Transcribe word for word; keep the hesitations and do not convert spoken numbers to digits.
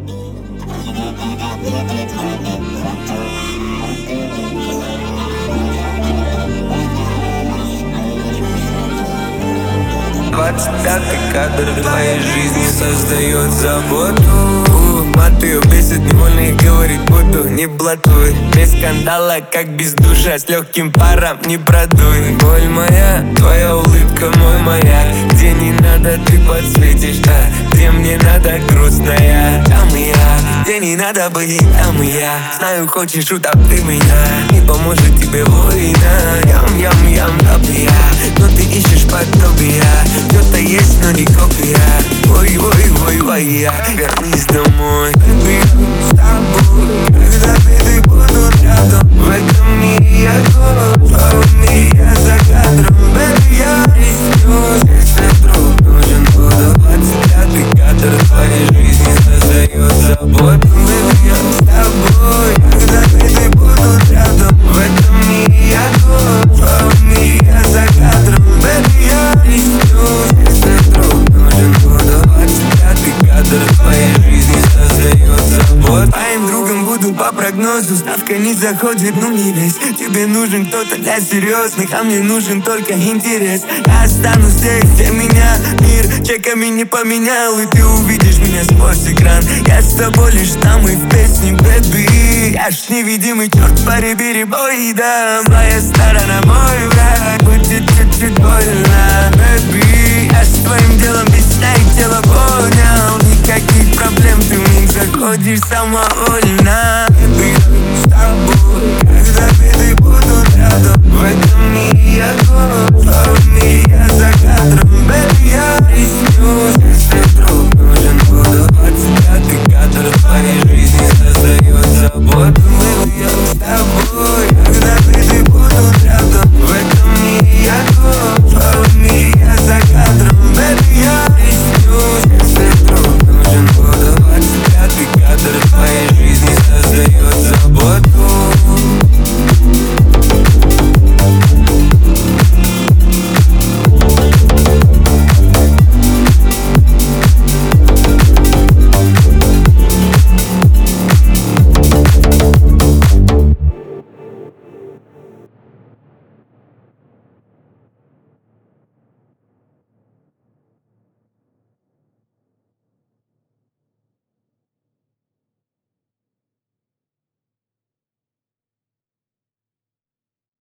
Двадцать пятый кадр твоей жизни создает заботу. Мат ее бесит, невольно и говорит, буду не блатуй. Без скандала, как без душа, с легким паром не продуй. Боль моя, твоя улыбка мой маяк. Где не надо, ты подсветишь, а где мне надо грустная, там и я. Где не надо быть, там и я. Знаю, хочешь, утопи меня, не поможет тебе война. Ям-ям-ям, я, но ты ищешь подобия. Кто-то есть, но не копия. Ой-ой-ой-ой, я вернись домой. Baby, с тобой, когда ты буду рядом. В этом мире я голод, а в мире я за кадром. Baby, я рискну, если вдруг нужен буду. Двадцать пятый кадр твоей жизни создает заботу. Baby, я с тобой, когда ты буду рядом. В этом мире я голод, а в мире я за кадром. Baby, я рискну, если вдруг нужен буду. Двадцать пятый кадр твоей жизни создает заботу. Твоим другом буду по прогнозу. Ставка не заходит, ну не лезь. Тебе нужен кто-то для серьезных, а мне нужен только интерес. Я останусь здесь, где меня мир чеками не поменял. И ты увидишь меня сквозь экран. Я с тобой лишь там и в песне, baby. Я ж невидимый черт по ребери, да. Моя сторона, мой враг. Будет чуть-чуть больно, baby. Я с твоим делом без сна и тела понял. Никаких проблем, ты в них заходишь самовольно.